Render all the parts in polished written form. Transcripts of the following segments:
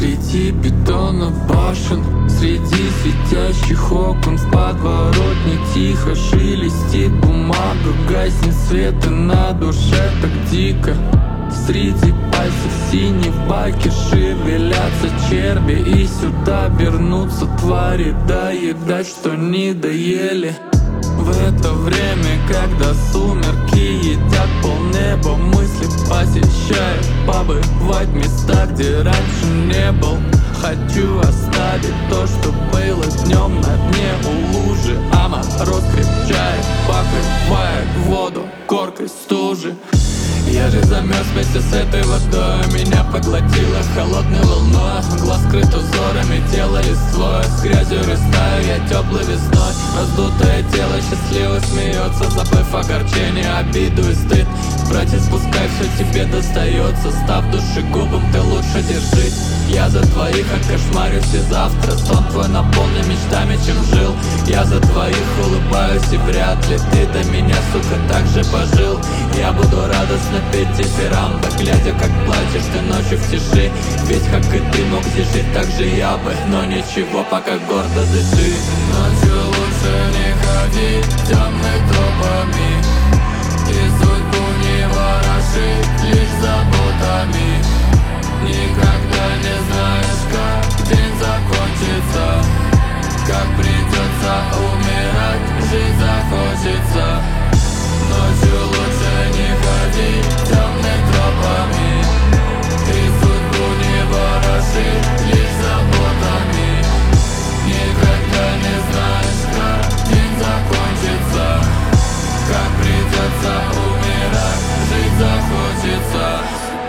Среди бетона башен, среди светящих окон, в подворотне тихо шелестит бумага, гаснет свет и на душе так дико. Среди пальцев синих в баке шевелятся черви, и сюда вернутся твари доедать, что не доели. В это время, когда сумерки едят полнеба, мысли посещают побывать в местах, где раньше не был. Хочу оставить то, что было днем на дне у лужи, а мороз крепчает, покрывает воду коркой стужи. Я же замерз вместе с этой водой, меня поглотила холодной волной. Глаз скрыт узорами, тело листвой, с грязью растаю я теплой весной. Раздутое тело счастливо смеется, забыв огорчение, обиду и стыд. Братец, пускай все тебе достается, став душегубом, ты лучше держись. Я за твоих окошмарю все завтра, сон твой наполнен мечтами, чем жил. Я за твоих улыбаюсь, и вряд ли ты до меня, сука, так же пожил. Я буду радостно петь дифирамбы, глядя, как плачешь ты ночью в тиши. Ведь как и ты мог здесь жить, так же я бы. Но ничего, пока гордо дыши. Ночью лучше не ходить темными тропами, и судьбу не ворошить лишь заботами. Никогда не знаешь, как день закончится, как придется умирать, жить захочется. Ночью лучше не ходить темными тропами, и судьбу не ворошить лишь заботами. Никогда не знаешь, как день закончится, как придется умирать, жить захочется.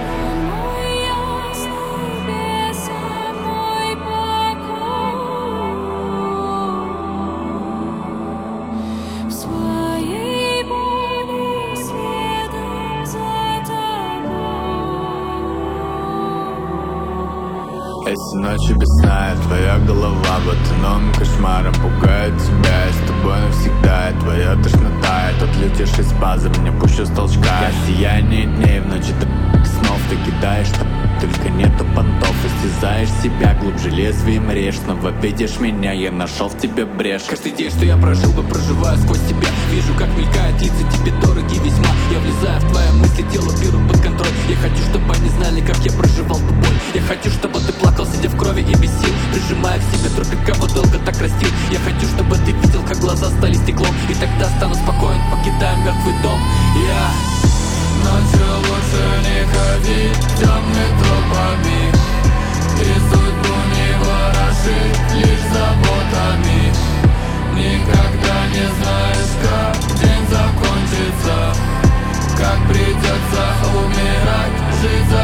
Эти ночи без сна, и твоя голова будто новым кошмаром пугает тебя. И с тобой навсегда, и твоя тошнота, и тот лютейший спазм мне пущу с толчка. Я сияние дней в ночи снов, ты кидаешь, только нету понтов. Истязаешь себя, глубже лезвием режь, снова видишь меня, я нашел в тебе брешь. Каждый день, что я прожил бы, проживаю сквозь тебя. Вижу, как мелькают лица, тебе дороги весьма. Я влезаю в твои мысли, дело беру под контроль. Я хочу, чтобы они знали, как я проживал ту боль. Я хочу, чтобы ты плакал, сидя в крови и без сил, прижимая к себе тропик, кого долго так растил. Я хочу, чтобы ты видел, как глаза стали стеклом, и тогда стану спокоен, покидая мертвый дом. Ночью лучше не ходить темными тропами, и судьбу не ворошить лишь заботами. Никогда не знаешь, как день закончится, как придется умирать, жить за